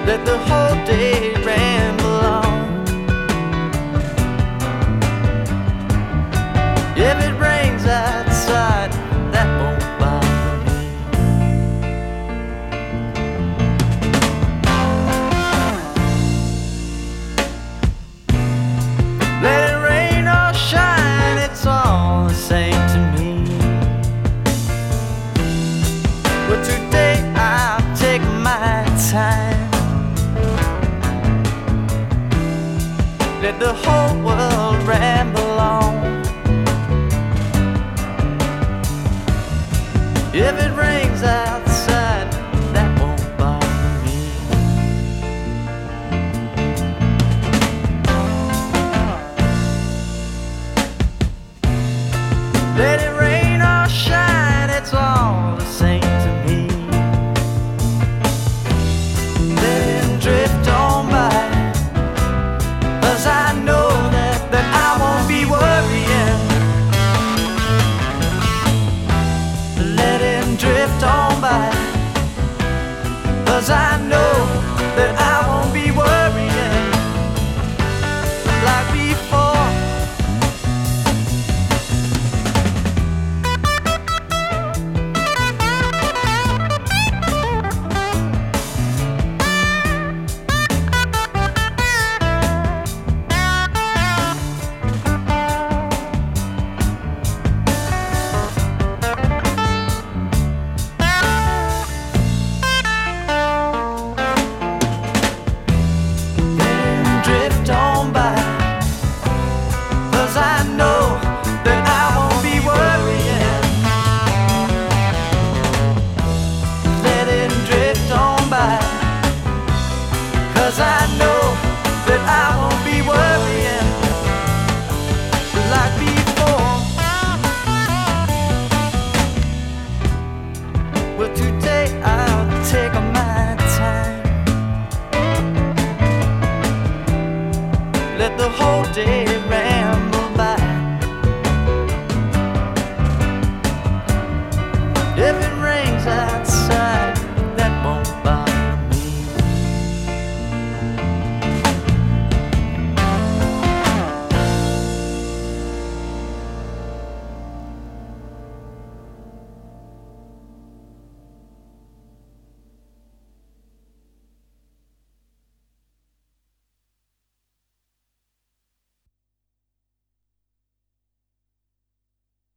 let the whole day ramble on. If it rains outside, that won't bother me. Let it rain or shine, it's all the same to me. But today I'll take my time, let the whole world ramble on. If it rains outside, that won't bother me. Let it rain or shine, it's all the same to me. Let it drift on by, 'cause I know that I won't be worrying. Let it drift on by, 'cause I know